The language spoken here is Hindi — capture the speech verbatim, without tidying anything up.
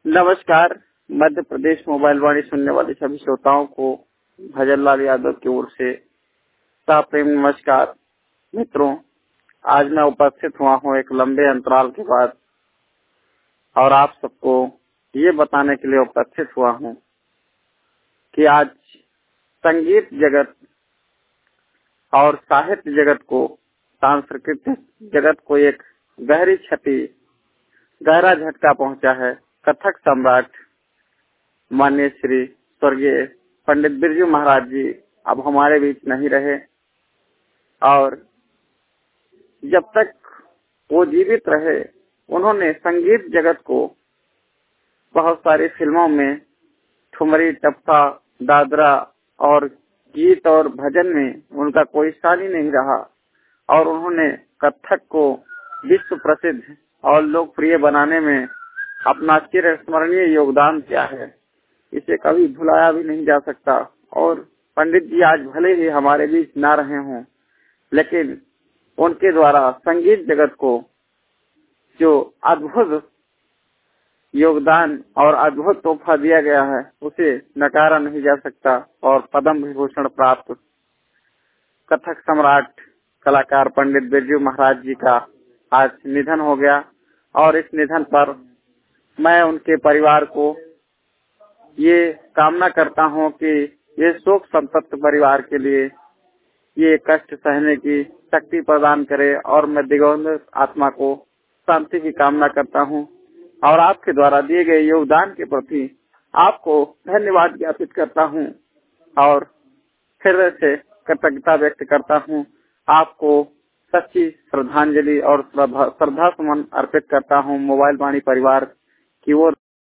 नमस्कार। मध्य प्रदेश मोबाइल वाणी सुनने वाले सभी श्रोताओं को भजन लाल यादव की ओर से प्रेम नमस्कार। मित्रों, आज मैं उपस्थित हुआ हूँ एक लंबे अंतराल के बाद और आप सबको ये बताने के लिए उपस्थित हुआ हूँ कि आज संगीत जगत और साहित्य जगत को, सांस्कृतिक जगत को एक गहरी क्षति, गहरा झटका पहुंचा है। कथक सम्राट माननीय श्री स्वर्गीय पंडित बिरजू महाराज जी अब हमारे बीच नहीं रहे और जब तक वो जीवित रहे उन्होंने संगीत जगत को बहुत सारी फिल्मों में ठुमरी, टप्पा, दादरा और गीत और भजन में उनका कोई सानी नहीं रहा और उन्होंने कथक को विश्व प्रसिद्ध और लोकप्रिय बनाने में अपना चिरस्मरणीय योगदान दिया है। इसे कभी भुलाया भी नहीं जा सकता। और पंडित जी आज भले ही हमारे बीच ना रहे हों, लेकिन उनके द्वारा संगीत जगत को जो अद्भुत योगदान और अद्भुत तोहफा दिया गया है उसे नकारा नहीं जा सकता। और पद्म विभूषण प्राप्त कथक सम्राट कलाकार पंडित बिरजू महाराज जी का आज निधन हो गया और इस निधन पर मैं उनके परिवार को ये कामना करता हूँ कि ये शोक संतप्त परिवार के लिए ये कष्ट सहने की शक्ति प्रदान करे और मैं दिवंगत आत्मा को शांति की कामना करता हूँ और आपके द्वारा दिए गए योगदान के प्रति आपको धन्यवाद ज्ञापित करता हूँ और हृदय से कृतज्ञता व्यक्त करता हूँ। आपको सच्ची श्रद्धांजलि और श्रद्धा सुमन अर्पित करता हूँ मोबाइल वाणी परिवार की ओर